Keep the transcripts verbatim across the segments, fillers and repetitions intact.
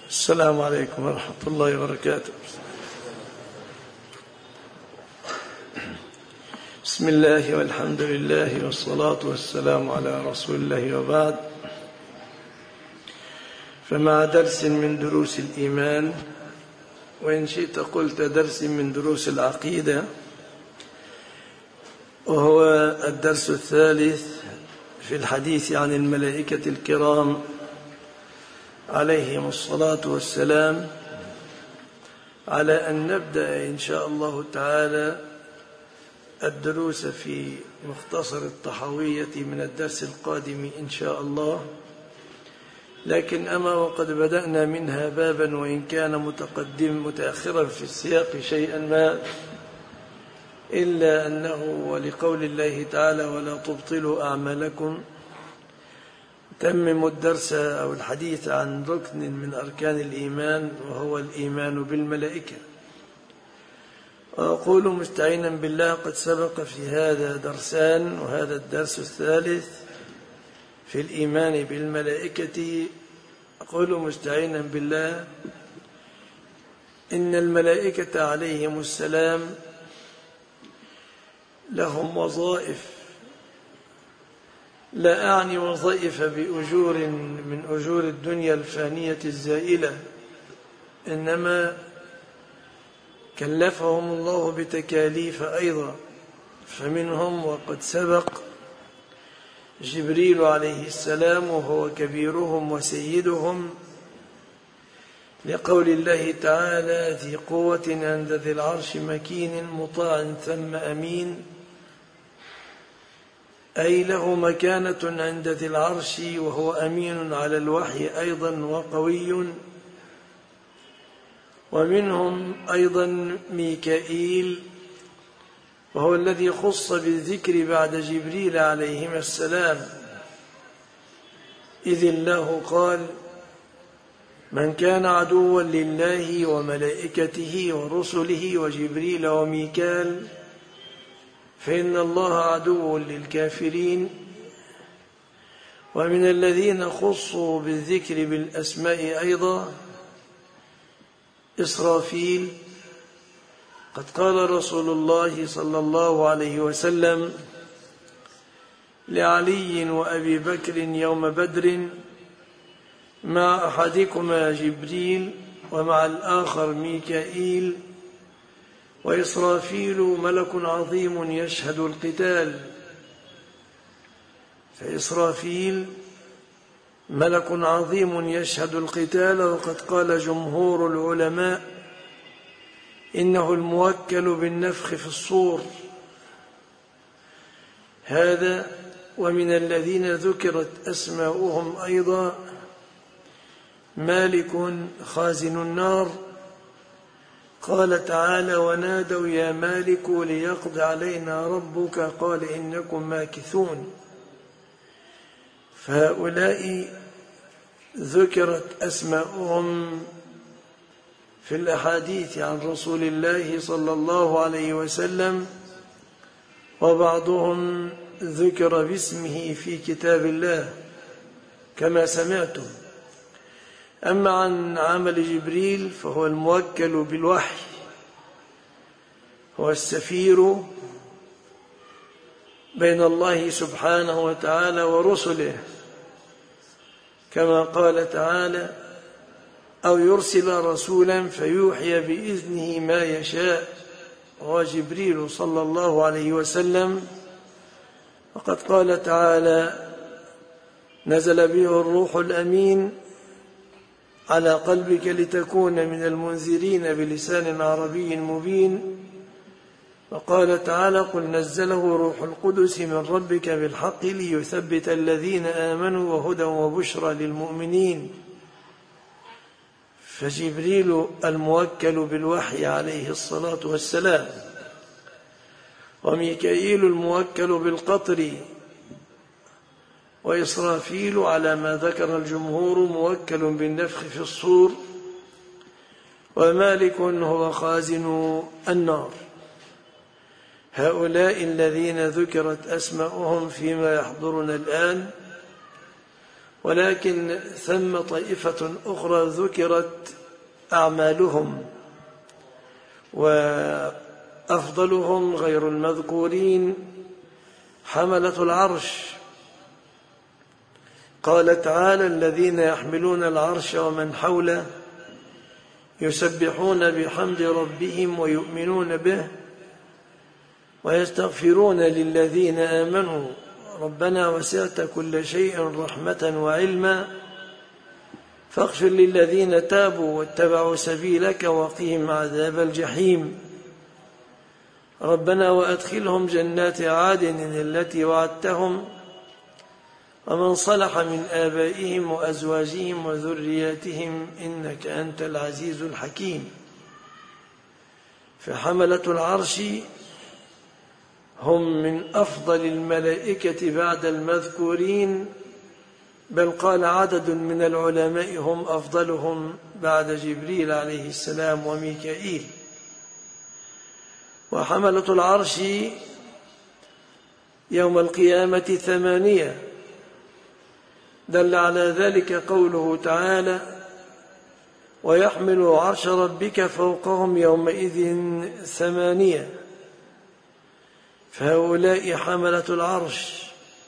السلام عليكم ورحمة الله وبركاته. بسم الله والحمد لله والصلاة والسلام على رسول الله وبعد. فمع درس من دروس الإيمان، وإن شئت قلت درس من دروس العقيدة، وهو الدرس الثالث في الحديث عن الملائكة الكرام عليهم الصلاة والسلام، على أن نبدأ إن شاء الله تعالى الدروس في مختصر الطحاوية من الدرس القادم إن شاء الله. لكن أما وقد بدأنا منها بابا، وإن كان متقدم متأخرا في السياق شيئا ما، إلا أنه ولقول الله تعالى ولا تبطلوا أعمالكم تمموا الدرس أو الحديث عن ركن من أركان الإيمان، وهو الإيمان بالملائكة. وأقول مستعينا بالله قد سبق في هذا درسان، وهذا الدرس الثالث في الإيمان بالملائكة. أقول مستعينا بالله إن الملائكة عليهم السلام لهم وظائف، لا أعني وظائف بأجور من أجور الدنيا الفانية الزائلة، إنما كلفهم الله بتكاليف أيضا. فمنهم وقد سبق جبريل عليه السلام، وهو كبيرهم وسيدهم، لقول الله تعالى ذي قوة عند ذي العرش مكين مطاع ثم أمين، أي له مكانة عند ذي العرش، وهو أمين على الوحي أيضا وقوي. ومنهم أيضا ميكائيل، وهو الذي خص بالذكر بعد جبريل عليهما السلام، إذ الله قال من كان عدوا لله وملائكته ورسله وجبريل وميكال فإن الله عدو للكافرين. ومن الذين خصوا بالذكر بالأسماء أيضا إسرافيل، قد قال رسول الله صلى الله عليه وسلم لعلي وأبي بكر يوم بدر مع أحدكما جبريل ومع الآخر ميكائيل، وإسرافيل ملك عظيم يشهد القتال. فإسرافيل ملك عظيم يشهد القتال، وقد قال جمهور العلماء إنه الموكل بالنفخ في الصور. هذا. ومن الذين ذكرت أسماؤهم أيضا مالك خازن النار، قال تعالى ونادوا يا مالك ليقض علينا ربك قال إنكم ماكثون. فهؤلاء ذكرت أسماؤهم في الأحاديث عن رسول الله صلى الله عليه وسلم، وبعضهم ذكر باسمه في كتاب الله كما سمعتم. أما عن عمل جبريل فهو الموكل بالوحي، هو السفير بين الله سبحانه وتعالى ورسله، كما قال تعالى أو يرسل رسولا فيوحي بإذنه ما يشاء، وهو جبريل صلى الله عليه وسلم. وقد قال تعالى نزل به الروح الأمين على قلبك لتكون من المنذرين بلسان عربي مبين. وقال تعالى قل نزله روح القدس من ربك بالحق ليثبت الذين آمنوا وهدى وبشرى للمؤمنين. فجبريل الموكل بالوحي عليه الصلاة والسلام، وميكائيل الموكل بالقطر، وإسرافيل على ما ذكر الجمهور موكل بالنفخ في الصور، ومالك هو خازن النار. هؤلاء الذين ذكرت أسماؤهم فيما يحضرنا الآن ولكن ثم طائفة أخرى ذكرت أعمالهم، وأفضلهم غير المذكورين حملة العرش. قال تعالى: الذين يحملون العرش ومن حوله يسبحون بحمد ربهم ويؤمنون به ويستغفرون للذين آمنوا ربنا وسعت كل شيء رحمة وعلما فاغفر للذين تابوا واتبعوا سبيلك وقهم عذاب الجحيم ربنا وأدخلهم جنات عدن التي وعدتهم ومن صلح من آبائهم وأزواجهم وذرياتهم إنك أنت العزيز الحكيم. فحملة العرش هم من أفضل الملائكة بعد المذكورين، بل قال عدد من العلماء هم أفضلهم بعد جبريل عليه السلام وميكائيل. وحملة العرش يوم القيامة ثمانية، دل على ذلك قوله تعالى: ويحمل عرش ربك فوقهم يومئذ ثمانية. فهؤلاء حملة العرش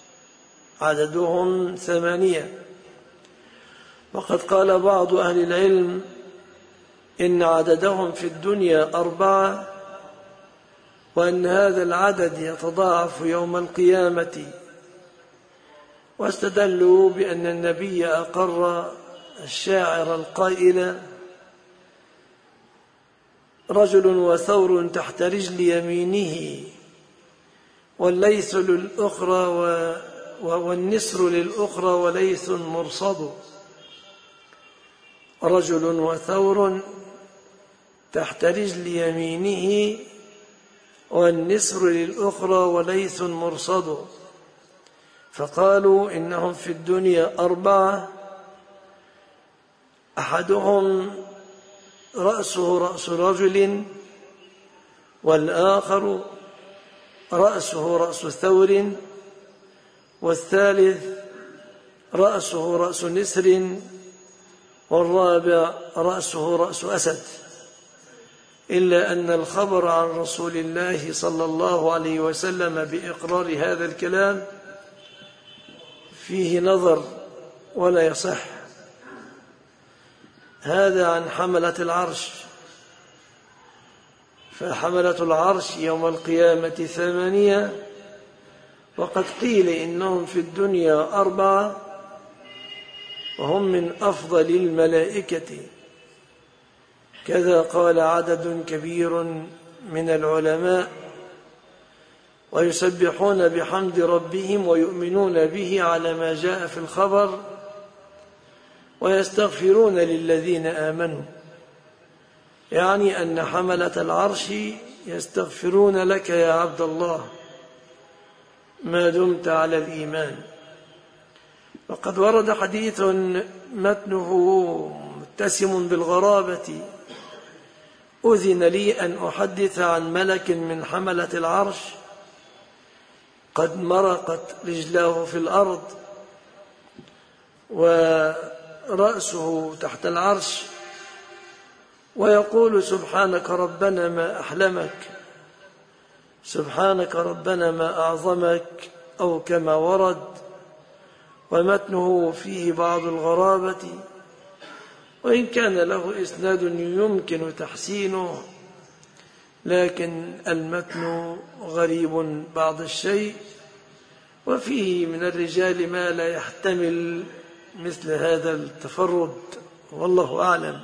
عددهم ثمانية. وقد قال بعض أهل العلم إن عددهم في الدنيا أربعة، وأن هذا العدد يتضاعف يوم القيامة، واستدلوا بأن النبي أقر الشاعر القائل: رجل وثور تحت رجل يمينه والليث للأخرى والنسر للأخرى وليث مرصد. رجل وثور تحت رجل يمينه والنسر للأخرى وليث مرصد. فقالوا إنهم في الدنيا أربعة: أحدهم رأسه رأس رجل، والآخر رأسه رأس ثور، والثالث رأسه رأس نسر، والرابع رأسه رأس أسد. إلا أن الخبر عن رسول الله صلى الله عليه وسلم بإقرار هذا الكلام فيه نظر ولا يصح. هذا عن حملة العرش. فحملة العرش يوم القيامة ثمانية، وقد قيل إنهم في الدنيا أربعة، وهم من أفضل الملائكة، كذا قال عدد كبير من العلماء. ويسبحون بحمد ربهم ويؤمنون به على ما جاء في الخبر، ويستغفرون للذين آمنوا، يعني أن حملة العرش يستغفرون لك يا عبد الله ما دمت على الإيمان. وقد ورد حديث متنه متسم بالغرابة: أذن لي أن أحدث عن ملك من حملة العرش قد مرقت رجلاه في الأرض ورأسه تحت العرش، ويقول: سبحانك ربنا ما أحلمك، سبحانك ربنا ما أعظمك، أو كما ورد. ومتنه فيه بعض الغرابة، وإن كان له إسناد يمكن تحسينه، لكن المتن غريب بعض الشيء، وفيه من الرجال ما لا يحتمل مثل هذا التفرد، والله أعلم.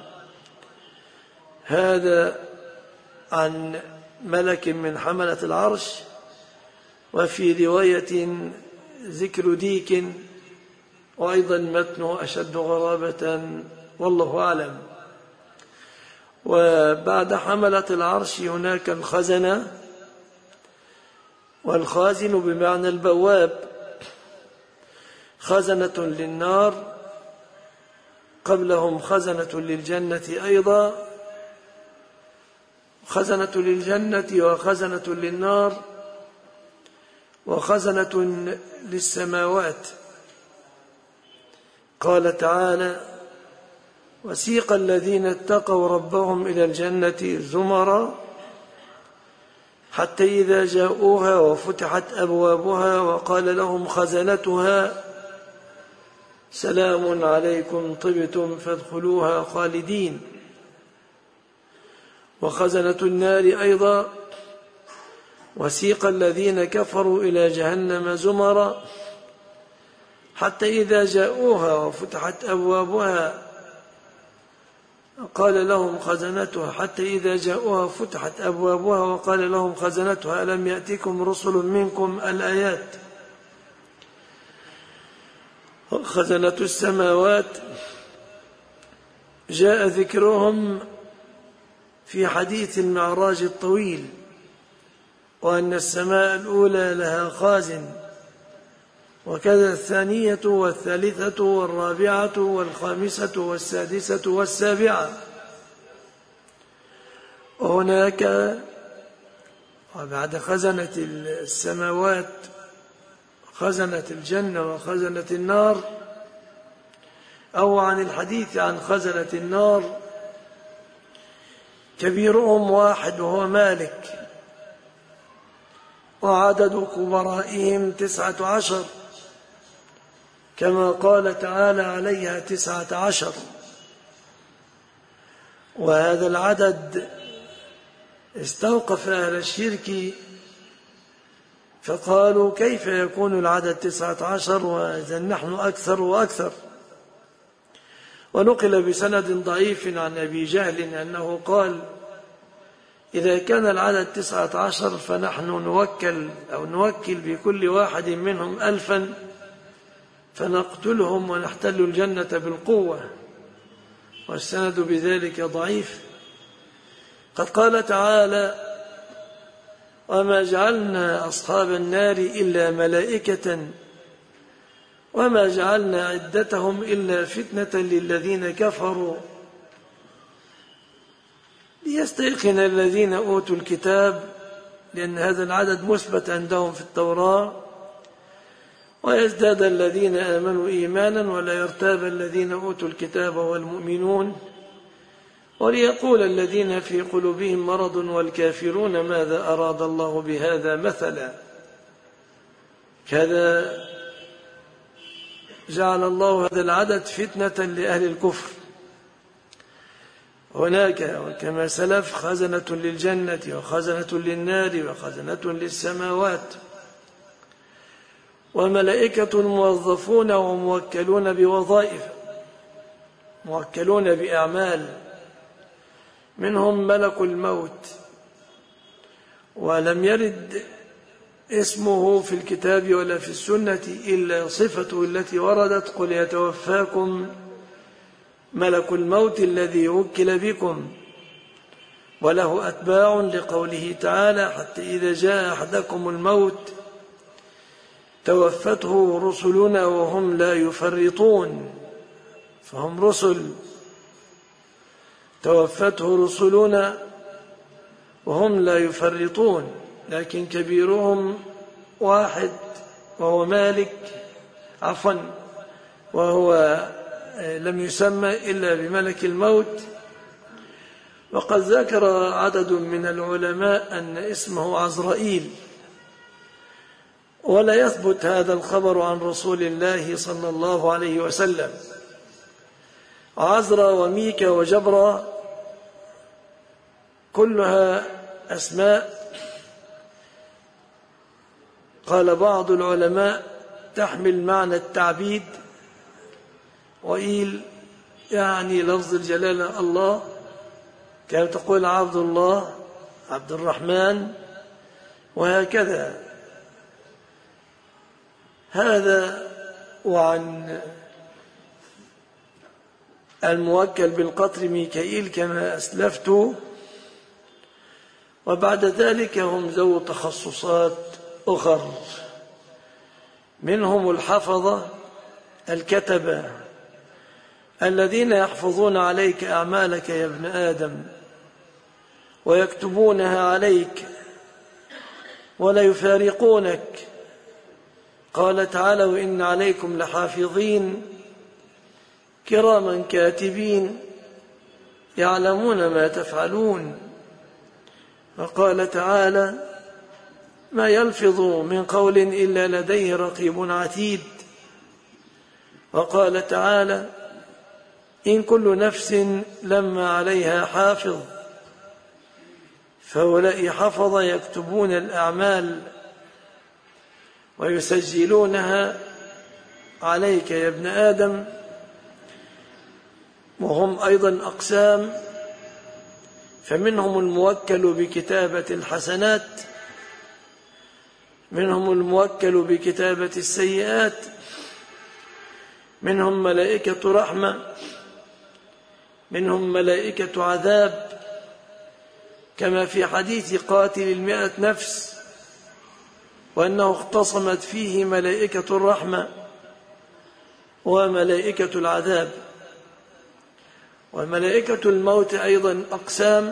هذا عن ملك من حملة العرش. وفي رواية ذكر ديك، وأيضا متنه أشد غرابة، والله أعلم. وبعد حملة العرش هناك الخزنة، والخازن بمعنى البواب، خزنة للنار، قبلهم خزنة للجنة أيضا، خزنة للجنة وخزنة للنار وخزنة للسماوات. قال تعالى: وسيق الذين اتقوا ربهم إلى الجنة زمرا حتى إذا جاءوها وفتحت أبوابها وقال لهم خزنتها سلام عليكم طبتم فادخلوها خالدين. وخزنة النار أيضا: وسيق الذين كفروا إلى جهنم زمرا حتى إذا جاءوها وفتحت أبوابها قال لهم خزنتها حتى إذا جاءوها فتحت أبوابها وقال لهم خزنتها ألم يأتكم رسل منكم الآيات. خزنة السماوات جاء ذكرهم في حديث المعراج الطويل، وأن السماء الأولى لها خازن، وكذا الثانية والثالثة والرابعة والخامسة والسادسة والسابعة. وهناك وبعد خزنة السماوات خزنة الجنة وخزنة النار، أو عن الحديث عن خزنة النار كبيرهم واحد وهو مالك، وعدد كبرائهم تسعة عشر، كما قال تعالى عليها تسعة عشر. وهذا العدد استوقف أهل الشرك فقالوا: كيف يكون العدد تسعة عشر وإذا نحن أكثر وأكثر؟ ونقل بسند ضعيف عن أبي جهل أنه قال: إذا كان العدد تسعة عشر فنحن نوكل أو نوكل بكل واحد منهم ألفا فنقتلهم ونحتل الجنة بالقوة. والسند بذلك ضعيف. قد قال تعالى: وما جعلنا أصحاب النار إلا ملائكة وما جعلنا عدتهم إلا فتنة للذين كفروا ليستيقن الذين أوتوا الكتاب، لأن هذا العدد مثبت عندهم في التوراة، ويزداد الذين آمنوا إيمانا ولا يرتاب الذين أوتوا الكتاب والمؤمنون، وليقول الذين في قلوبهم مرض والكافرون ماذا أراد الله بهذا مثلا. كذا جعل الله هذا العدد فتنة لأهل الكفر. هناك وكما سلف خزنة للجنة وخزنة للنار وخزنة للسماوات، وملائكة موظفون وموكلون بوظائف، موكلون بأعمال، منهم ملك الموت، ولم يرد اسمه في الكتاب ولا في السنة إلا صفته التي وردت: قل يتوفاكم ملك الموت الذي وكل بكم، وله أتباع، لقوله تعالى: حتى إذا جاء أحدكم الموت توفته رسلنا وهم لا يفرطون. فهم رسل، توفته رسلنا وهم لا يفرطون، لكن كبيرهم واحد وهو مالك عفوا وهو لم يسمى إلا بملك الموت. وقد ذكر عدد من العلماء أن اسمه عزرائيل، ولا يثبت هذا الخبر عن رسول الله صلى الله عليه وسلم. عزرا وميكا وجبرا كلها أسماء قال بعض العلماء تحمل معنى التعبيد، وإيل يعني لفظ الجلالة الله، كما تقول عبد الله، عبد الرحمن، وهكذا. هذا. وعن الموكل بالقطر ميكائيل كما أسلفت. وبعد ذلك هم ذو تخصصات أخر، منهم الحفظة الكتبة الذين يحفظون عليك أعمالك يا ابن آدم ويكتبونها عليك ولا يفارقونك. قال تعالى: وإن عليكم لحافظين كراما كاتبين يعلمون ما تفعلون. وقال تعالى: ما يلفظ من قول إلا لديه رقيب عتيد. وقال تعالى: إن كل نفس لما عليها حافظ. فهؤلاء حفظ يكتبون الأعمال ويسجلونها عليك يا ابن آدم. وهم أيضا أقسام، فمنهم الموكل بكتابة الحسنات، منهم الموكل بكتابة السيئات، منهم ملائكة رحمة، منهم ملائكة عذاب، كما في حديث قاتل المئة نفس، وأنه اختصمت فيه ملائكة الرحمة وملائكة العذاب. وملائكة الموت أيضا أقسام،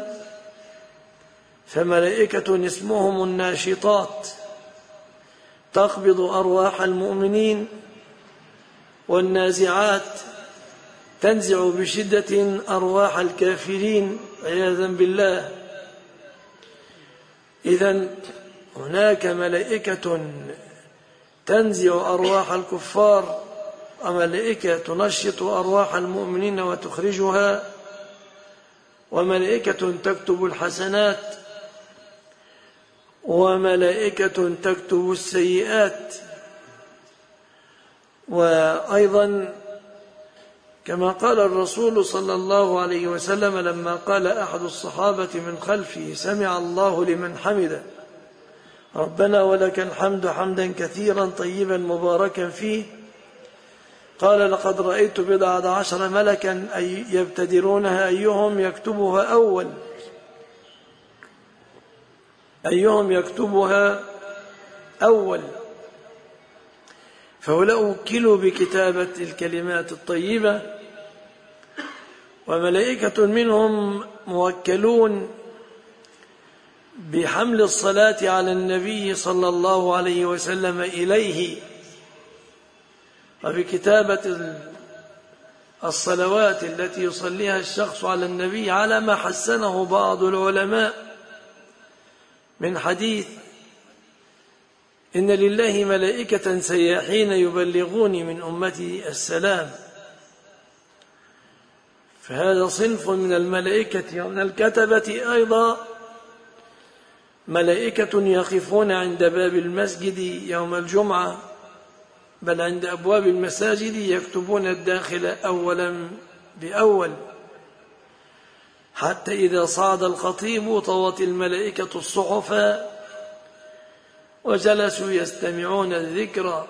فملائكة اسمهم الناشطات تقبض أرواح المؤمنين، والنازعات تنزع بشدة أرواح الكافرين عياذا بالله. إذن هناك ملائكة تنزع أرواح الكفار، وملائكة تنشط أرواح المؤمنين وتخرجها، وملائكة تكتب الحسنات، وملائكة تكتب السيئات. وأيضا كما قال الرسول صلى الله عليه وسلم لما قال أحد الصحابة من خلفه: سمع الله لمن حمده، ربنا ولك الحمد حمدا كثيرا طيبا مباركا فيه، قال: لقد رأيت بضعة عشر ملكا أي يبتدرونها أيهم يكتبها أول أيهم يكتبها أول فهؤلاء وكلوا بكتابة الكلمات الطيبة. وملائكة منهم موكلون بحمل الصلاة على النبي صلى الله عليه وسلم إليه، وبكتابة الصلوات التي يصليها الشخص على النبي، على ما حسنه بعض العلماء من حديث: إن لله ملائكة سياحين يبلغوني من أمتي السلام. فهذا صنف من الملائكة. ومن الكتبة أيضا ملائكة يقفون عند باب المسجد يوم الجمعة، بل عند أبواب المساجد، يكتبون الداخل أولا بأول، حتى إذا صعد الخطيب طوت الملائكة الصحف وجلسوا يستمعون الذكر.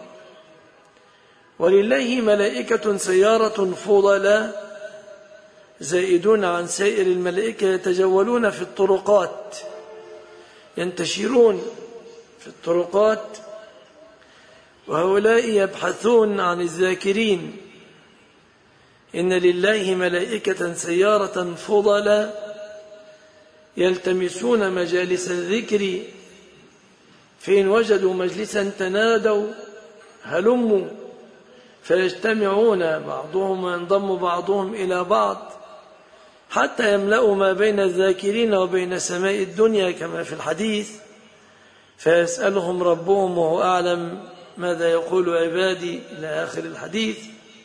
ولله ملائكة سيارة فضلاء زائدون عن سائر الملائكة، يتجولون في الطرقات، ينتشرون في الطرقات، وهؤلاء يبحثون عن الذاكرين. إن لله ملائكة سيارة فضلاء يلتمسون مجالس الذكر، فإن وجدوا مجلسا تنادوا هلموا، فيجتمعون بعضهم وينضم بعضهم إلى بعض حتى يملأوا ما بين الذاكرين وبين سماء الدنيا كما في الحديث، فيسألهم ربهم وهو أعلم ماذا يقول عبادي إلى آخر الحديث.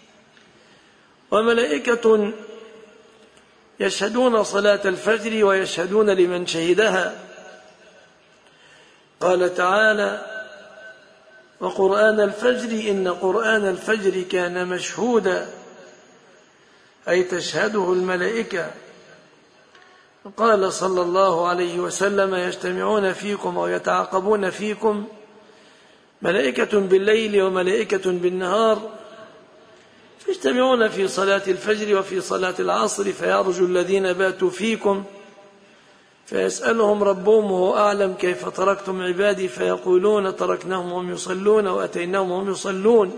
وملائكة يشهدون صلاة الفجر ويشهدون لمن شهدها. قال تعالى: وقرآن الفجر إن قرآن الفجر كان مشهودا، أي تشهده الملائكة. قال صلى الله عليه وسلم: يجتمعون فيكم أو يتعاقبون فيكم ملائكة بالليل وملائكة بالنهار، يجتمعون في صلاة الفجر وفي صلاة العصر، فيرجو الذين باتوا فيكم فيسألهم ربهم وهو أعلم كيف تركتم عبادي، فيقولون تركناهم وهم يصلون وأتيناهم وهم يصلون،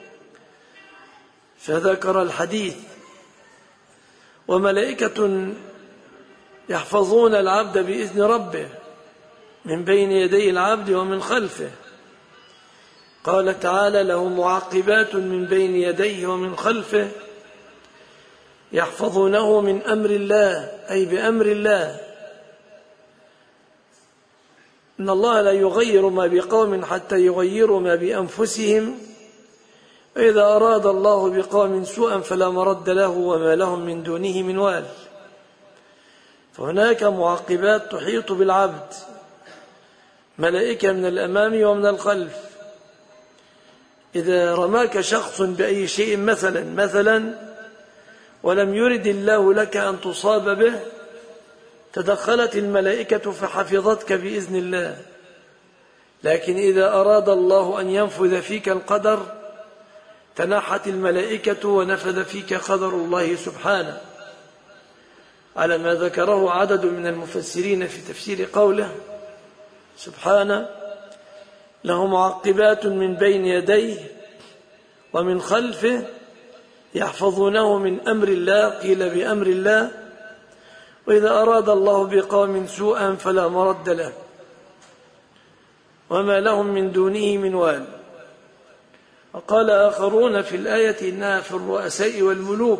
فذكر الحديث. وملائكة يحفظون العبد بإذن ربه من بين يدي العبد ومن خلفه. قال تعالى: له معقبات من بين يديه ومن خلفه يحفظونه من أمر الله أي بأمر الله. إن الله لا يغير ما بقوم حتى يغيروا ما بأنفسهم، وإذا أراد الله بقوم سوءا فلا مرد له وما لهم من دونه من وال. فهناك معقبات تحيط بالعبد، ملائكة من الأمام ومن الخلف. إذا رماك شخص بأي شيء مثلا مثلا ولم يرد الله لك أن تصاب به، تدخلت الملائكة فحفظتك بإذن الله. لكن إذا أراد الله أن ينفذ فيك القدر تنحت الملائكة ونفذ فيك قدر الله سبحانه، على ما ذكره عدد من المفسرين في تفسير قوله سبحانه: له معقبات من بين يديه ومن خلفه يحفظونه من أمر الله، قيل بأمر الله. وإذا أراد الله بقوم سوءا فلا مرد له وما لهم من دونه من وال. وقال آخرون في الآية إنها في الرؤساء والملوك،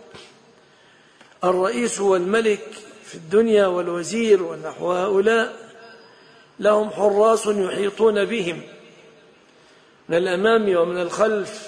الرئيس والملك في الدنيا والوزير ونحو هؤلاء لهم حراس يحيطون بهم من الأمام ومن الخلف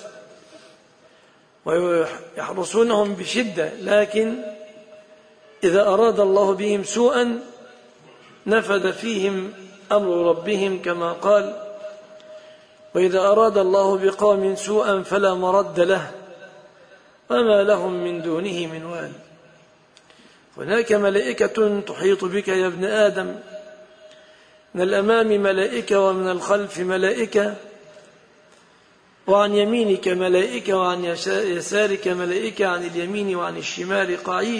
ويحرسونهم بشدة، لكن إذا أراد الله بهم سوءا نفذ فيهم أمر ربهم كما قال: وإذا أراد الله بقوم سوءا فلا مرد له وما لهم من دونه من وال. هناك ملائكة تحيط بك يا ابن آدم، من الأمام ملائكة ومن الخلف ملائكة، وعن يمينك ملائكة وعن يسارك ملائكة، عن اليمين وعن الشمال قعيد.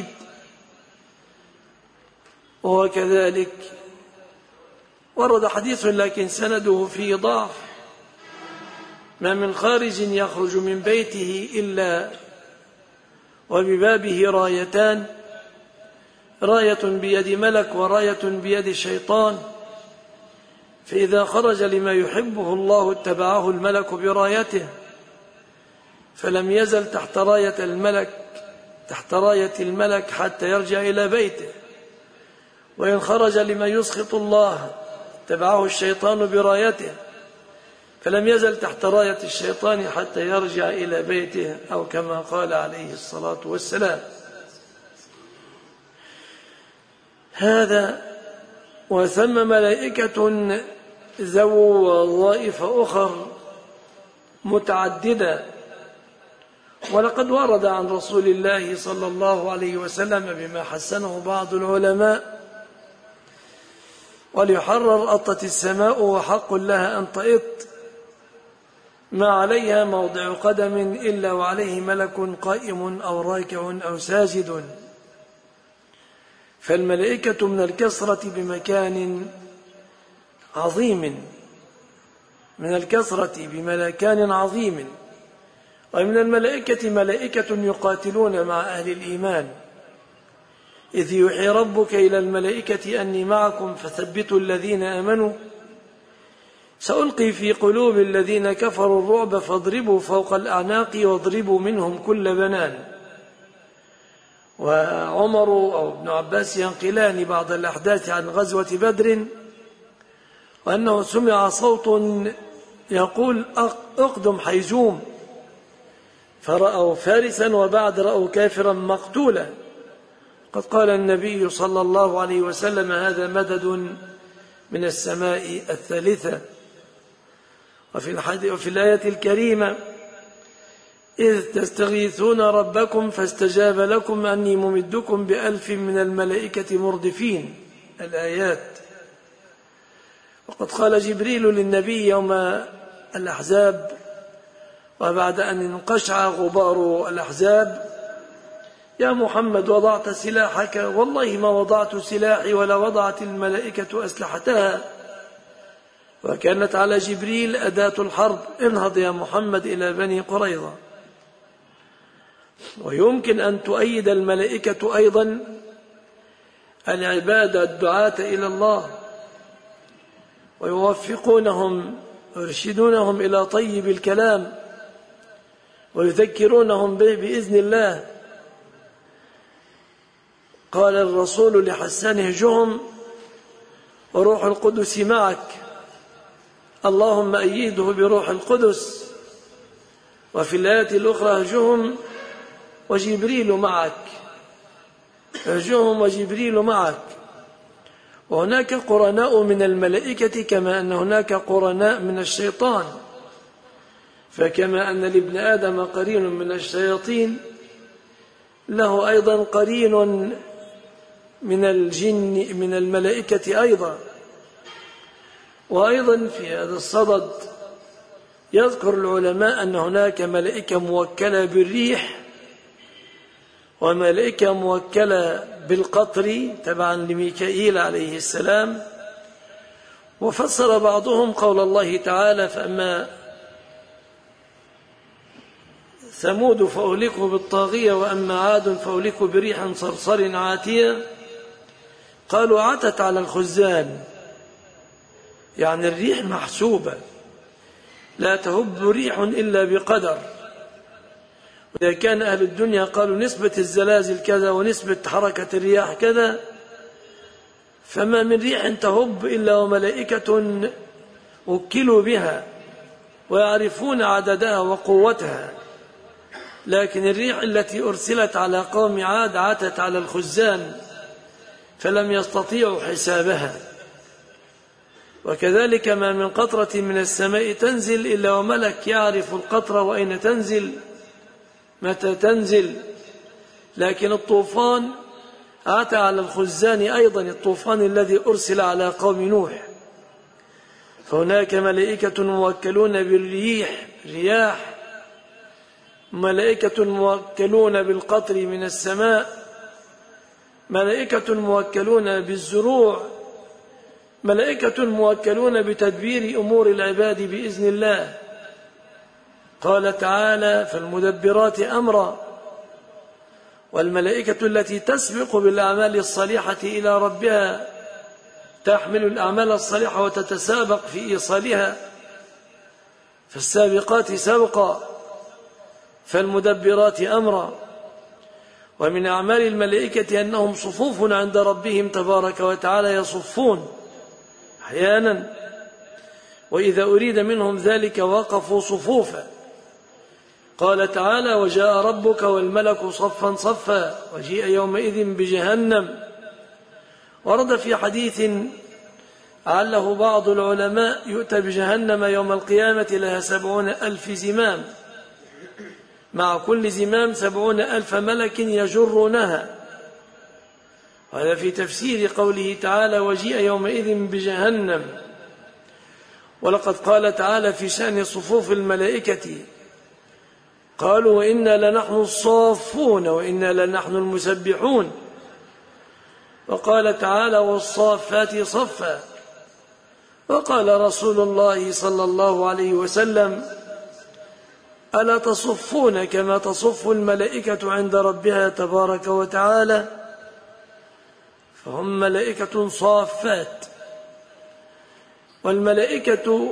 وكذلك ورد حديث لكن سنده فيه ضعف: ما من خارج يخرج من بيته إلا وببابه رايتان، راية بيد ملك وراية بيد الشيطان، فإذا خرج لما يحبه الله اتبعه الملك برايته، فلم يزل تحت راية الملك تحت راية الملك حتى يرجع إلى بيته. وإن خرج لما يسخط الله اتبعه الشيطان برايته، فلم يزل تحت راية الشيطان حتى يرجع إلى بيته، أو كما قال عليه الصلاة والسلام. هذا وثم ملائكة ذو وظائف أخر متعددة، ولقد ورد عن رسول الله صلى الله عليه وسلم بما حسنه بعض العلماء: وليحرر أطت السماء وحق لها أن تئط، ما عليها موضع قدم إلا وعليه ملك قائم أو راكع أو ساجد. فالملائكة من الكثرة بمكان عظيم من الكثرة بمكان عظيم ومن الملائكة ملائكة يقاتلون مع أهل الإيمان، إذ يوحي ربك إلى الملائكة أني معكم فثبتوا الذين آمنوا سألقي في قلوب الذين كفروا الرعب فاضربوا فوق الأعناق واضربوا منهم كل بنان. وعمر أو ابن عباس ينقلان بعض الأحداث عن غزوة بدر، وأنه سمع صوت يقول: اقدم حيزوم، فرأوا فارسا وبعد رأوا كافرا مقتولا. قد قال النبي صلى الله عليه وسلم: هذا مدد من السماء الثالثة. وفي, الحديث وفي الآية الكريمة: إذ تستغيثون ربكم فاستجاب لكم أني ممدكم بألف من الملائكة مردفين، الآيات. وقد قال جبريل للنبي يوم الأحزاب وبعد أن انقشع غبار الأحزاب: يا محمد وضعت سلاحك؟ والله ما وضعت سلاحي ولا وضعت الملائكة أسلحتها. وكانت على جبريل أداة الحرب: انهض يا محمد إلى بني قريظة. ويمكن أن تؤيد الملائكة أيضا العباد الدعاة إلى الله، ويوفقونهم ويرشدونهم إلى طيب الكلام ويذكرونهم به بإذن الله. قال الرسول لحسان اهجهم وروح القدس معك، اللهم أيده بروح القدس. وفي الآية الأخرى اهجهم وجبريل معك، اهجهم وجبريل معك. وهناك قرناء من الملائكة كما أن هناك قرناء من الشيطان، فكما أن لابن آدم قرين من الشياطين له أيضا قرين من الجن من الملائكة أيضا. وأيضا في هذا الصدد يذكر العلماء أن هناك ملائكة موكلة بالريح وملائكة موكلة بالقطر تبعا لميكائيل عليه السلام. وفسر بعضهم قول الله تعالى: فأما ثمود فأهلكوا بالطاغية وأما عاد فأهلكوا بريح صرصر عاتية. قالوا عتت على الخزان، يعني الريح محسوبة، لا تهب ريح إلا بقدر. وإذا كان أهل الدنيا قالوا نسبة الزلازل كذا ونسبة حركة الرياح كذا، فما من ريح تهب إلا وملائكة وكلوا بها ويعرفون عددها وقوتها. لكن الريح التي أرسلت على قوم عاد عتت على الخزان فلم يستطيعوا حسابها. وكذلك ما من قطرة من السماء تنزل إلا وملك يعرف القطرة وأين تنزل متى تنزل. لكن الطوفان عتى على الخزان أيضا، الطوفان الذي أرسل على قوم نوح. فهناك ملائكة موكلون بالريح رياح، ملائكة موكلون بالقطر من السماء، ملائكة موكلون بالزروع، ملائكة موكلون بتدبير أمور العباد بإذن الله. قال تعالى: فالمدبرات أمرا. والملائكة التي تسبق بالأعمال الصالحة إلى ربها تحمل الأعمال الصالحة وتتسابق في إيصالها، فالسابقات سبقا، فالمدبرات أمرا. ومن أعمال الملائكة أنهم صفوف عند ربهم تبارك وتعالى، يصفون أحيانا، وإذا أريد منهم ذلك وقفوا صفوفا. قال تعالى: وجاء ربك والملك صفا صفا وجيء يومئذ بجهنم. ورد في حديث عله بعض العلماء: يؤتى بجهنم يوم القيامة لها سبعون ألف زمام، مع كل زمام سبعون ألف ملك يجرونها. وهذا في تفسير قوله تعالى: وجيء يومئذ بجهنم. ولقد قال تعالى في شأن صفوف الملائكة: قالوا وإنا لنحن الصافون وإنا لنحن المسبحون. وقال تعالى: والصافات صفا. وقال رسول الله صلى الله عليه وسلم: ألا تصفون كما تصف الملائكة عند ربها تبارك وتعالى؟ فهم ملائكة صافات. والملائكة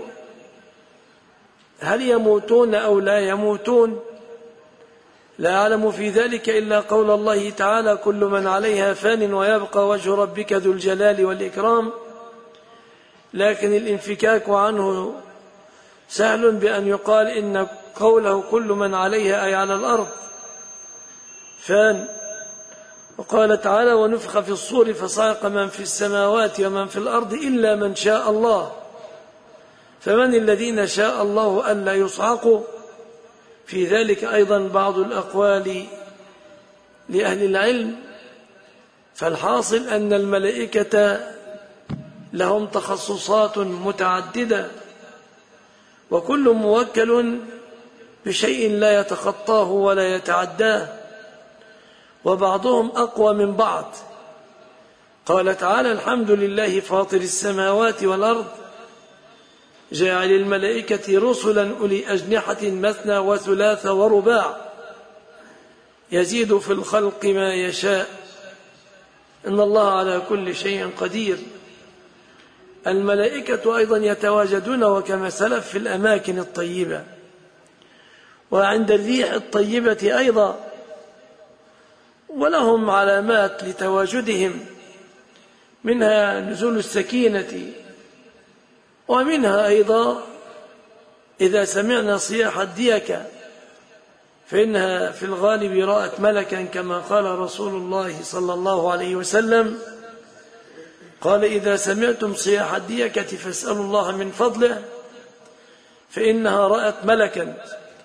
هل يموتون أو لا يموتون؟ لا يعلم في ذلك إلا قول الله تعالى: كل من عليها فان ويبقى وجه ربك ذو الجلال والإكرام. لكن الانفكاك عنه سهل بأن يقال إن قوله كل من عليها أي على الأرض فان. وقال تعالى: ونفخ في الصور فصعق من في السماوات ومن في الأرض إلا من شاء الله. فمن الذين شاء الله ألا يصعقوا؟ في ذلك أيضا بعض الأقوال لأهل العلم. فالحاصل أن الملائكة لهم تخصصات متعددة، وكل موكل بشيء لا يتخطاه ولا يتعداه، وبعضهم أقوى من بعض. قال تعالى: الحمد لله فاطر السماوات والأرض جاعل الملائكة رسلا أولي أجنحة مثنى وثلاث ورباع يزيد في الخلق ما يشاء إن الله على كل شيء قدير. الملائكة أيضا يتواجدون وكما سلف في الأماكن الطيبة، وعند الريح الطيبة أيضا، ولهم علامات لتواجدهم، منها نزول السكينة، ومنها أيضا إذا سمعنا صياح الديكة فإنها في الغالب رأت ملكا، كما قال رسول الله صلى الله عليه وسلم، قال: إذا سمعتم صياح الديكة فاسألوا الله من فضله فإنها رأت ملكا.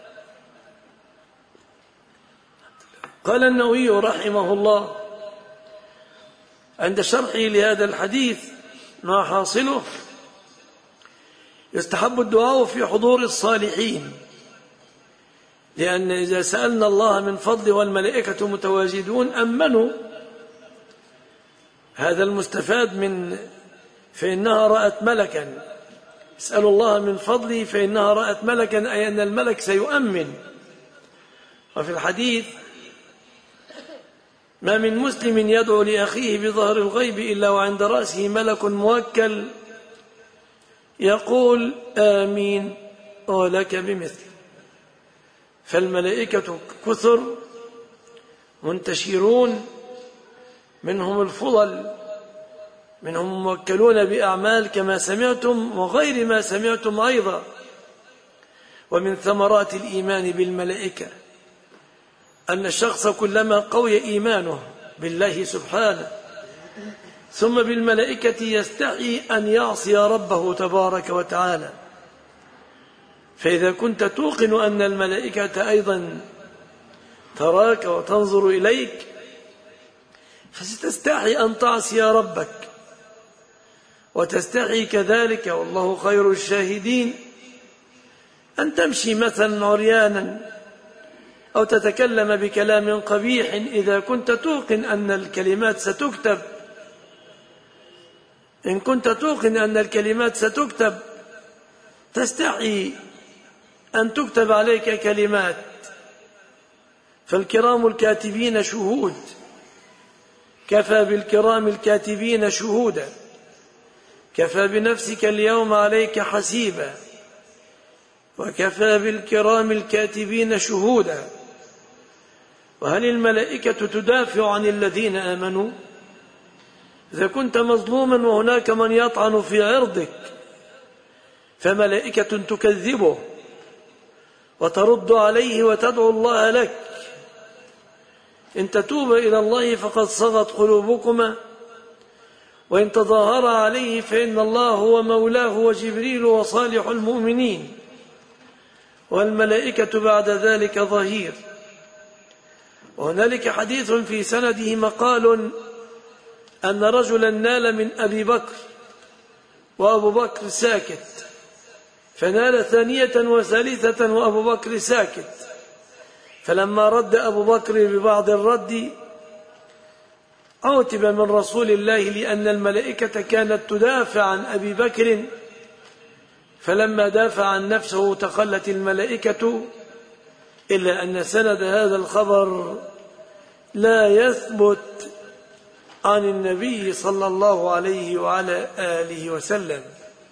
قال النووي رحمه الله عند شرحه لهذا الحديث: ما حاصله يستحب الدعاء في حضور الصالحين، لأن إذا سألنا الله من فضله والملائكة متواجدون أمنوا. هذا المستفاد من فإنها رأت ملكا، اسألوا الله من فضله فإنها رأت ملكا، أي أن الملك سيؤمن. وفي الحديث: ما من مسلم يدعو لأخيه بظهر الغيب إلا وعند رأسه ملك موكل يقول: آمين ولك بمثل. فالملائكة كثر منتشرون، منهم الفضل، منهم موكلون بأعمال كما سمعتم وغير ما سمعتم أيضا. ومن ثمرات الإيمان بالملائكة أن الشخص كلما قوي إيمانه بالله سبحانه ثم بالملائكة يستحي أن يعصي ربه تبارك وتعالى. فإذا كنت توقن أن الملائكة أيضا تراك وتنظر إليك فستستحي أن تعصي ربك، وتستحي كذلك، والله خير الشاهدين، أن تمشي مثلا عريانا أو تتكلم بكلام قبيح إذا كنت توقن أن الكلمات ستكتب. إن كنت توقن أن الكلمات ستكتب تستحي أن تكتب عليك كلمات، فالكرام الكاتبين شهود، كفى بالكرام الكاتبين شهودا، كفى بنفسك اليوم عليك حسيبا، وكفى بالكرام الكاتبين شهودا. وهل الملائكة تدافع عن الذين آمنوا؟ إذا كنت مظلوما وهناك من يطعن في عرضك فملائكة تكذبه وترد عليه وتدعو الله لك. إن تتوب إلى الله فقد صغت قلوبكما، وإن تظاهر عليه فإن الله هو مولاه وجبريل وصالح المؤمنين، والملائكة بعد ذلك ظهير. وهنالك حديث في سنده مقال أن رجلا نال من أبي بكر وأبو بكر ساكت، فنال ثانية وثالثة وأبو بكر ساكت، فلما رد أبو بكر ببعض الرد عوتب من رسول الله لأن الملائكة كانت تدافع عن أبي بكر، فلما دافع عن نفسه تخلت الملائكة، إلا أن سند هذا الخبر لا يثبت عن النبي صلى الله عليه وعلى آله وسلم.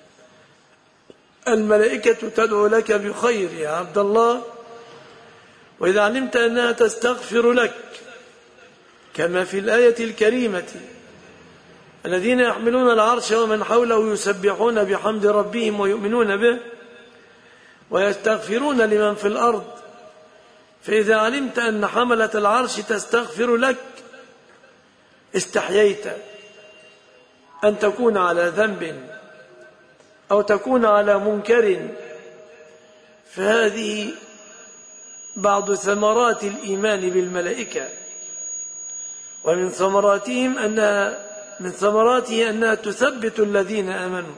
الملائكة تدعو لك بخير يا عبد الله، وإذا علمت أنها تستغفر لك كما في الآية الكريمة: الذين يحملون العرش ومن حوله يسبحون بحمد ربهم ويؤمنون به ويستغفرون لمن في الأرض. فإذا علمت أن حملة العرش تستغفر لك استحييت أن تكون على ذنب أو تكون على منكر. فهذه بعض ثمرات الإيمان بالملائكة. ومن ثمراتهم أنها من ثمراته أنها تثبت الذين آمنوا،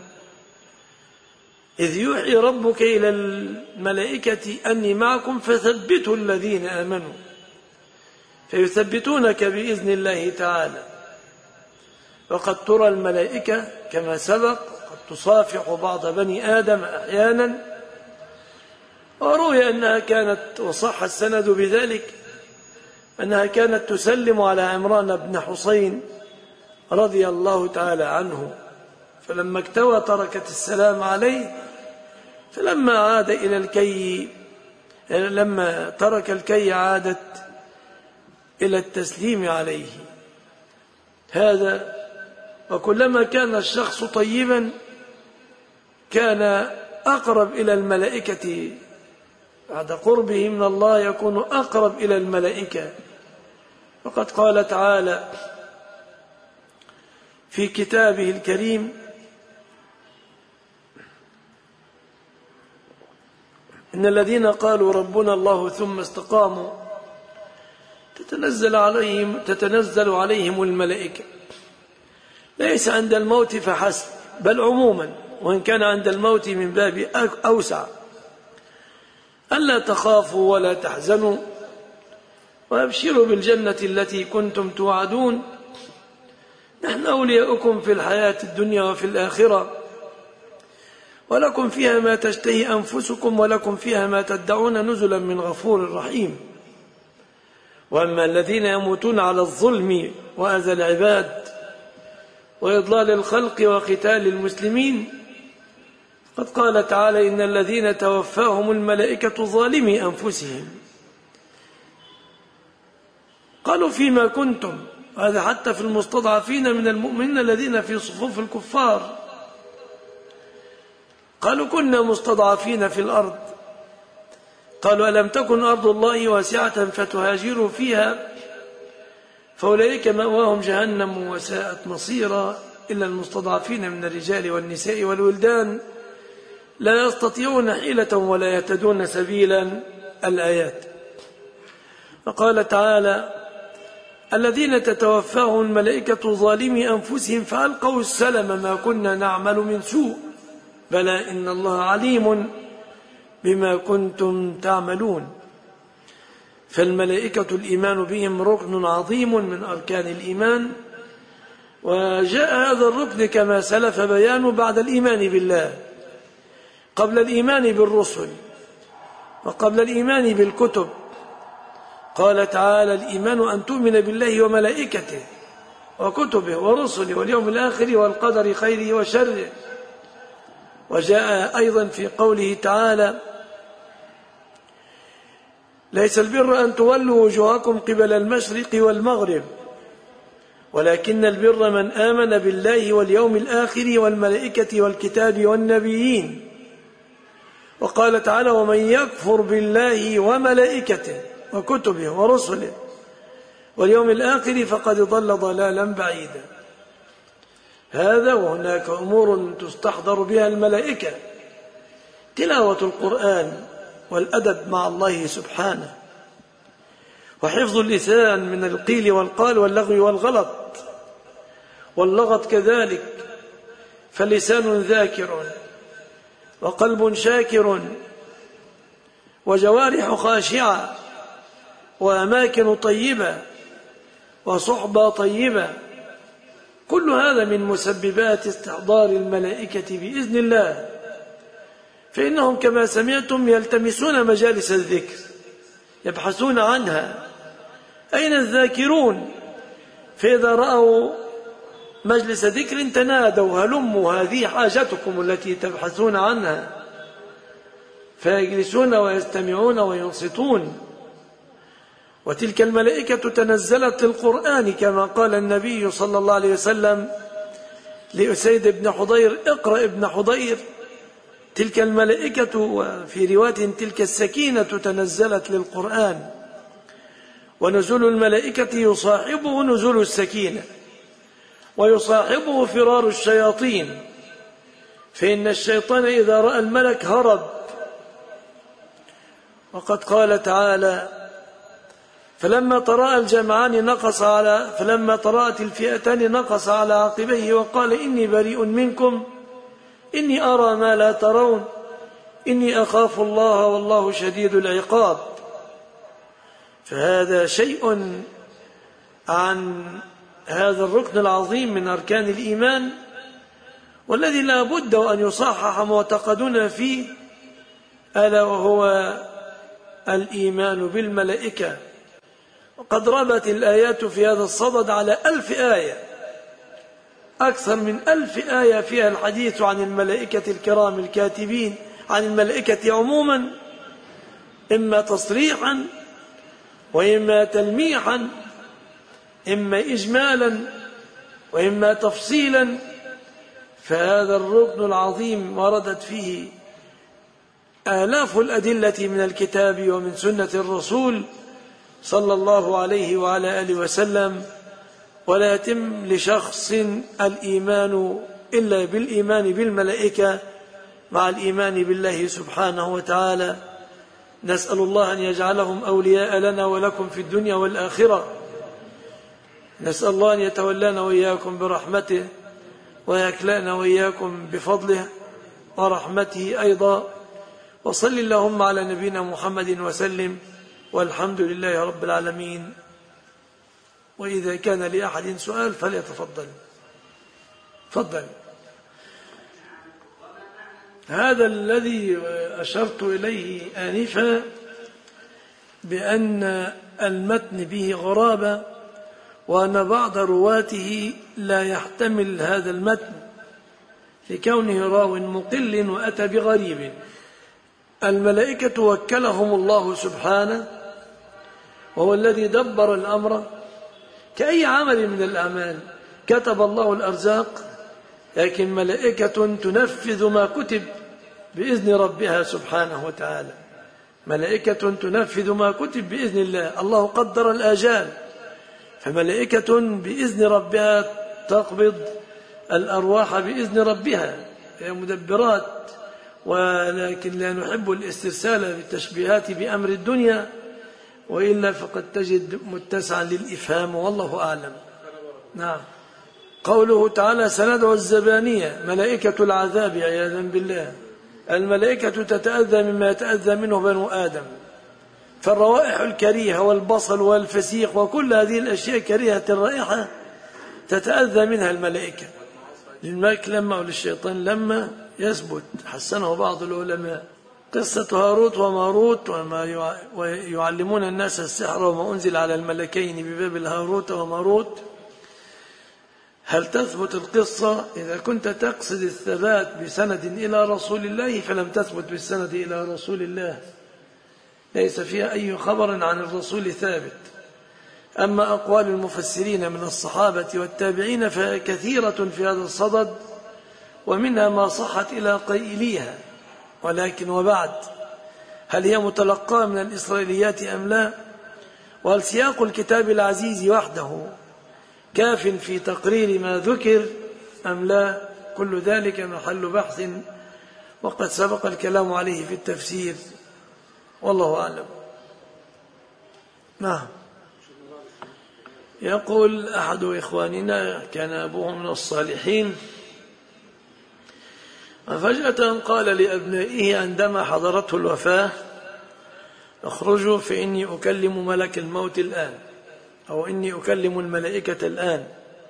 إذ يوحي ربك إلى الملائكة أني معكم فثبتوا الذين آمنوا، فيثبتونك بإذن الله تعالى. وقد ترى الملائكة كما سبق قد تصافح بعض بني آدم أحيانا، وروي أنها كانت، وصح السند بذلك، أنها كانت تسلم على عمران بن حسين رضي الله تعالى عنه، فلما اكتوى تركت السلام عليه، فلما عاد إلى الكي لما ترك الكي عادت إلى التسليم عليه. هذا وكلما كان الشخص طيبا كان أقرب إلى الملائكة، بعد قربه من الله يكون أقرب إلى الملائكة. وقد قال تعالى في كتابه الكريم: إن الذين قالوا ربنا الله ثم استقاموا تتنزل عليهم تتنزل عليهم الملائكة، ليس عند الموت فحسب بل عموما، وإن كان عند الموت من باب أوسع: ألا تخافوا ولا تحزنوا وأبشروا بالجنة التي كنتم توعدون، نحن أولياؤكم في الحياة الدنيا وفي الآخرة، ولكم فيها ما تشتهي أنفسكم ولكم فيها ما تدعون نزلا من غفور رحيم. وأما الذين يموتون على الظلم وأذى العباد وإضلال الخلق وقتال المسلمين، قد قال تعالى: إن الذين توفاهم الملائكة ظالمي أنفسهم قالوا فيما كنتم. هذا حتى في المستضعفين من المؤمنين الذين في صفوف الكفار، قالوا كنا مستضعفين في الأرض، قالوا ألم تكن أرض الله واسعة فتهاجروا فيها فأولئك مأواهم جهنم وساءت مصيرا، إلا المستضعفين من الرجال والنساء والولدان لا يستطيعون حيلة ولا يهتدون سبيلا. الآيات. فقال تعالى: الذين تتوفاهم الملائكة ظالمي أنفسهم فألقوا السلم ما كنا نعمل من سوء بلى إن الله عليم بما كنتم تعملون. فالملائكة الإيمان بهم ركن عظيم من أركان الإيمان، وجاء هذا الركن كما سلف بيانه بعد الإيمان بالله، قبل الإيمان بالرسل وقبل الإيمان بالكتب. قال تعالى: الإيمان أن تؤمن بالله وملائكته وكتبه ورسله واليوم الآخر والقدر خيره وشره. وجاء أيضا في قوله تعالى: ليس البر أن تولوا وجوهكم قبل المشرق والمغرب ولكن البر من آمن بالله واليوم الآخر والملائكة والكتاب والنبيين. وقال تعالى: ومن يكفر بالله وملائكته وكتبه ورسله واليوم الآخر فقد ضل ضلالا بعيدا. هذا وهناك أمور تستحضر بها الملائكة: تلاوة القرآن والأدب مع الله سبحانه، وحفظ اللسان من القيل والقال واللغو والغلط واللغط كذلك، فلسان ذاكر وقلب شاكر وجوارح خاشعة وأماكن طيبة وصحبة طيبة. كل هذا من مسببات استحضار الملائكة بإذن الله، فإنهم كما سمعتم يلتمسون مجالس الذكر، يبحثون عنها، أين الذاكرون؟ فإذا رأوا مجلس ذكر تنادوا: هلموا هذه حاجتكم التي تبحثون عنها، فيجلسون ويستمعون وينصتون. وتلك الملائكة تنزلت للقرآن كما قال النبي صلى الله عليه وسلم لأسيد بن حضير: اقرأ ابن حضير، تلك الملائكة، وفي رواية تلك السكينة تنزلت للقرآن. ونزول الملائكة يصاحبه نزول السكينة ويصاحبه فرار الشياطين، فإن الشيطان إذا رأى الملك هرب. وقد قال تعالى: فلما تراءى الجمعان نقص على فلما تراءت الفئتان نقص على عقبيه وقال: إني بريء منكم إني أرى ما لا ترون إني أخاف الله والله شديد العقاب. فهذا شيء عن هذا الركن العظيم من أركان الإيمان، والذي لا بد أن يصحح معتقدنا فيه، ألا وهو الإيمان بالملائكة. وقد ربت الآيات في هذا الصدد على ألف آية، أكثر من ألف آية فيها الحديث عن الملائكة الكرام الكاتبين، عن الملائكة عموما، إما تصريحا وإما تلميحا إما إجمالا وإما تفصيلا، فهذا الركن العظيم وردت فيه آلاف الأدلة من الكتاب ومن سنة الرسول صلى الله عليه وعلى آله وسلم. ولا يتم لشخص الإيمان إلا بالإيمان بالملائكة مع الإيمان بالله سبحانه وتعالى. نسأل الله أن يجعلهم أولياء لنا ولكم في الدنيا والآخرة. نسأل الله أن يتولانا وإياكم برحمته ويكلأنا وإياكم بفضله ورحمته أيضا. وصل اللهم على نبينا محمد وسلم، والحمد لله رب العالمين. وإذا كان لأحد سؤال فليتفضل. تفضل. هذا الذي أشرت إليه آنفا بأن المتن به غرابة، وأن بعض رواته لا يحتمل هذا المتن لكونه راو مقل وأتى بغريب. الملائكة وكلهم الله سبحانه، وهو الذي دبر الأمر كأي عمل من الأعمال. كتب الله الأرزاق، لكن ملائكة تنفذ ما كتب بإذن ربها سبحانه وتعالى. ملائكة تنفذ ما كتب بإذن الله. الله قدر الآجال، فملائكة بإذن ربها تقبض الأرواح بإذن ربها، هي مدبرات. ولكن لا نحب الاسترسال بالتشبيهات بأمر الدنيا، وإلا فقد تجد متسعا للإفهام، والله أعلم. نعم. قوله تعالى سندع الزبانية، ملائكة العذاب عياذا بالله. الملائكة تتأذى مما يتأذى منه بنو آدم، فالروائح الكريهة والبصل والفسيق وكل هذه الأشياء كريهة الرائحة تتأذى منها الملائكة. للملك لما وللشيطان لما يثبت، حسنه بعض العلماء. قصة هاروت وماروت وما يعلمون الناس السحر وما أنزل على الملكين ببابل هاروت وماروت. هل تثبت القصة؟ إذا كنت تقصد الثبات بسند إلى رسول الله فلم تثبت بالسند إلى رسول الله، ليس فيها أي خبر عن الرسول ثابت. أما أقوال المفسرين من الصحابة والتابعين فكثيرة في هذا الصدد، ومنها ما صحت إلى قائليها. ولكن وبعد، هل هي متلقاة من الإسرائيليات أم لا؟ وهل سياق الكتاب العزيز وحده كاف في تقرير ما ذكر أم لا؟ كل ذلك محل بحث، وقد سبق الكلام عليه في التفسير، والله أعلم. نعم. يقول أحد إخواننا كان أبوه من الصالحين، فجأة قال لأبنائه عندما حضرته الوفاة: اخرجوا فإني أكلم ملك الموت الآن، أو إني أكلم الملائكة الآن.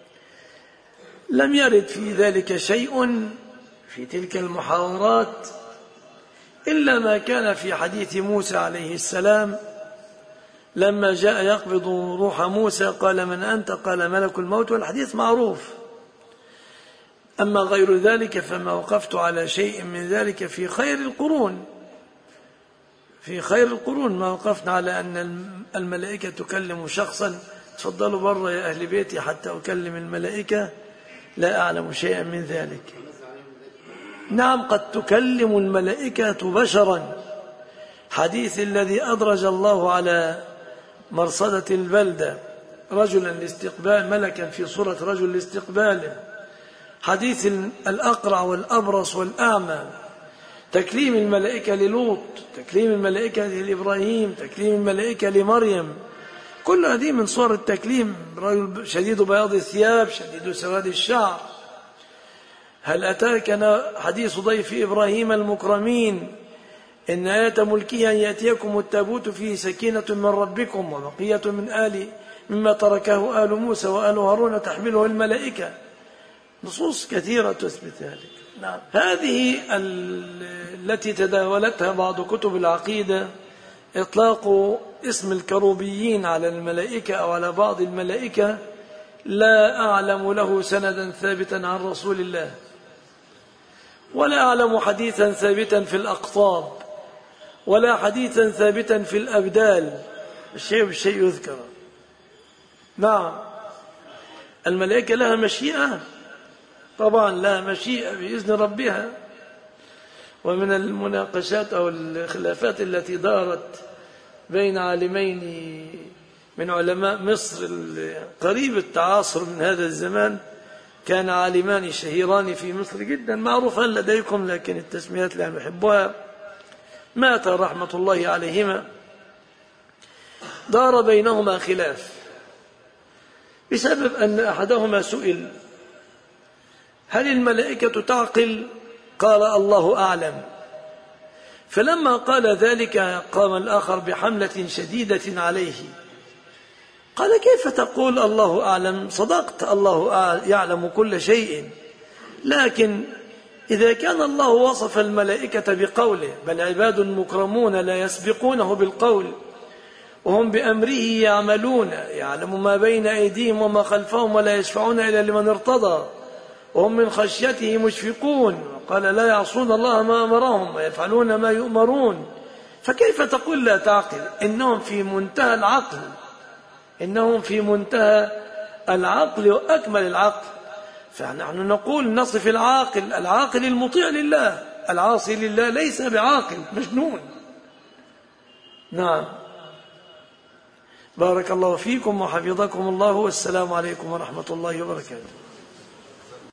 لم يرد في ذلك شيء في تلك المحاورات إلا ما كان في حديث موسى عليه السلام لما جاء يقبض روح موسى قال: من أنت؟ قال: ملك الموت، والحديث معروف. أما غير ذلك فما وقفت على شيء من ذلك في خير القرون. في خير القرون ما وقفنا على أن الملائكة تكلم شخصا. تفضلوا برا يا أهل بيتي حتى أكلم الملائكة، لا أعلم شيئا من ذلك. نعم، قد تكلم الملائكة بشرا. حديث الذي أدرج الله على مرصدة البلدة رجلا لاستقبال، ملكا في صورة رجل لاستقباله. حديث الأقرع والأبرص والأعمى. تكليم الملائكة للوط، تكليم الملائكة لإبراهيم، تكليم الملائكة لمريم. كل هذه من صور التكليم. رجل شديد بياض الثياب، شديد سواد الشعر. هل أتاك حديث ضيف إبراهيم المكرمين؟ إن آية ملكه أن يأتيكم التابوت فيه سكينة من ربكم وبقية من آل مما تركه آل موسى وآل هارون تحمله الملائكة. نصوص كثيرة تثبت ذلك. نعم. هذه التي تداولتها بعض كتب العقيدة، إطلاق اسم الكروبيين على الملائكة أو على بعض الملائكة، لا أعلم له سندا ثابتا عن رسول الله، ولا أعلم حديثا ثابتا في الأقطاب، ولا حديثا ثابتا في الأبدال. الشيء بالشيء يذكر. نعم. الملائكة لها مشيئة؟ طبعا لها مشيئة بإذن ربها. ومن المناقشات أو الخلافات التي دارت بين عالمين من علماء مصر قريب التعاصر من هذا الزمان، كان عالمان شهيران في مصر جدا معروفان لديكم لكن التسميات لا نحبها، مات رحمة الله عليهما. دار بينهما خلاف بسبب أن أحدهما سئل: هل الملائكة تعقل؟ قال: الله أعلم. فلما قال ذلك قام الآخر بحملة شديدة عليه، قال: كيف تقول الله أعلم؟ صدقت، الله يعلم كل شيء، لكن إذا كان الله وصف الملائكة بقوله: بل عباد مكرمون لا يسبقونه بالقول وهم بأمره يعملون، يعلم ما بين أيديهم وما خلفهم ولا يشفعون إلا لمن ارتضى وهم من خشيته مشفقون، قال: لا يعصون الله ما أمرهم ويفعلون ما يؤمرون، فكيف تقول لا تعقل؟ إنهم في منتهى العقل، إنهم في منتهى العقل وأكمل العقل. فنحن نقول نصف العاقل، العاقل المطيع لله، العاصي لله ليس بعاقل، مجنون. نعم. بارك الله فيكم وحفظكم الله، والسلام عليكم ورحمة الله وبركاته.